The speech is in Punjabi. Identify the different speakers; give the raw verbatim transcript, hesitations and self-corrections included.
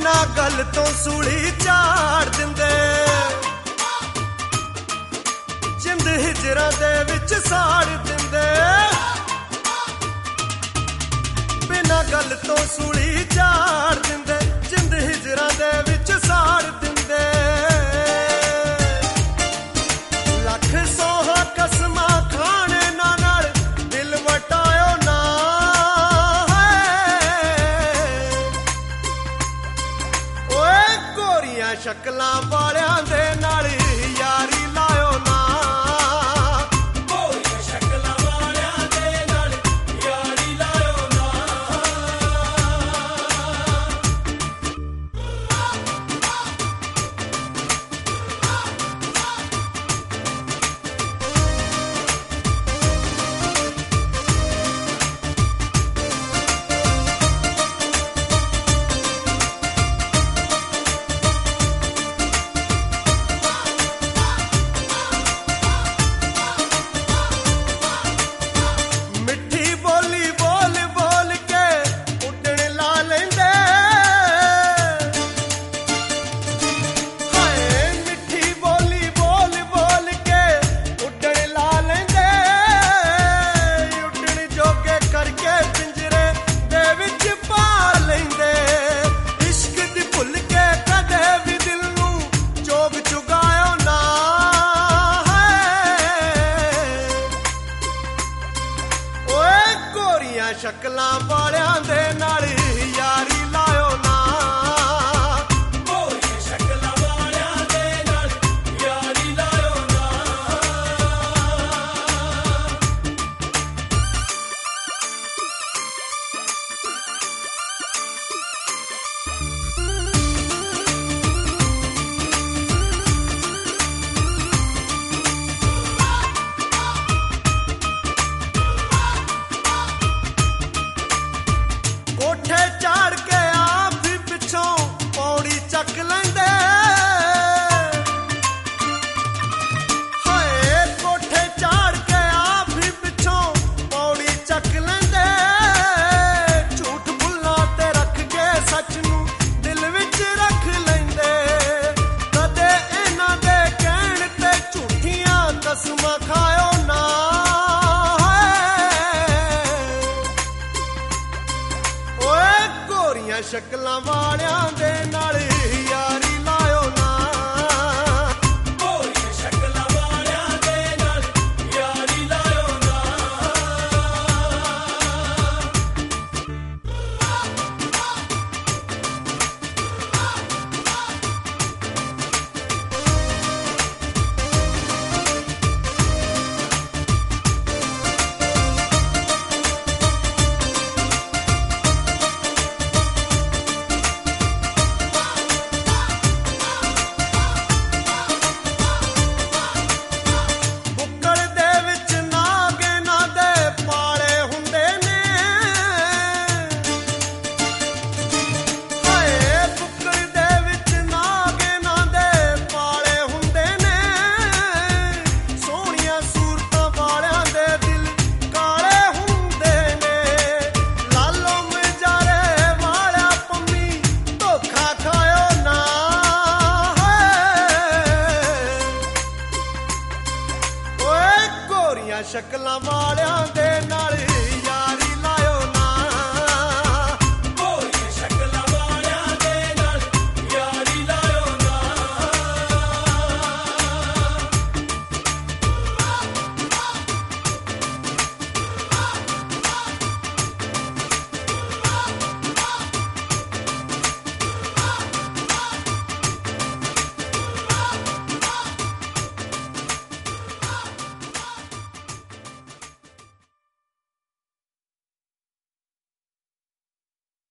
Speaker 1: ਬਿਨਾਂ ਗੱਲ ਤੋਂ ਸੂਲੀ ਝਾੜ ਦਿੰਦੇ ਜਿੰਦ ਹਿਜਰਾਂ ਦੇ ਵਿੱਚ ਸਾੜ ਦਿੰਦੇ ਬਿਨਾਂ ਗੱਲ ਤੋਂ ਸੂਲੀ ਝਾੜ ਦਿੰਦੇ ਜਿੰਦ ਹਿਜਰਾਂ ਦੇ ਵਿੱਚ ਸਾੜ ਦਿੰਦੇ ਲੱਖ ਸੋਹਾ ਕਸਮਾਂ ਖਾਣੇ ਨਾ ਨਾਲ ਦਿਲ ਵਟਾਇਓ ਨਾ ਓਏ ਗੋਰੀਆਂ ਸ਼ਕਲਾਂ ਵਾਲਿਆਂ ਦੇ ਨਾਲ ਯਾਰੀ ਲਾਇਓ ਨਾ ਸ਼ਕਲਾਂ ਵਾਲਿਆਂ ਦੇ ਨਾਲ ਯਾਰੀ ਲਾਇਓ ਨਾ ਗੋਰੀਆਂ ਸ਼ਕਲਾਂ ਵਾਲਿਆਂ ਦੇ ਨਾਲ ਯਾਰੀ ਲਾਇਓ ਨਾ ਕੋਠੇ ਚਾੜ ਕੇ ਆਪ ਹੀ ਪਿੱਛੋਂ ਪੌੜੀ ਚੱਕ ਲੈਂਦੇ ਹਾਏ ਕੋਠੇ ਚਾੜ ਕੇ ਆਪ ਹੀ ਪਿੱਛੋਂ ਪੌੜੀ ਚੱਕ ਲੈਂਦੇ ਝੂਠ ਭੁੱਲਾਂ ਤੇ ਰੱਖ ਕੇ ਸੱਚ ਨੂੰ ਦਿਲ ਵਿੱਚ ਰੱਖ ਲੈਂਦੇ ਕਦੇ ਇਹਨਾਂ ਦੇ ਕਹਿਣ ਤੇ ਝੂਠੀਆਂ ਕਸਮਾਂ ਖਾਇਓ ਨਾ ਸ਼ਕਲਾਂ ਵਾਲਿਆਂ ਦੇ ਨਾਲ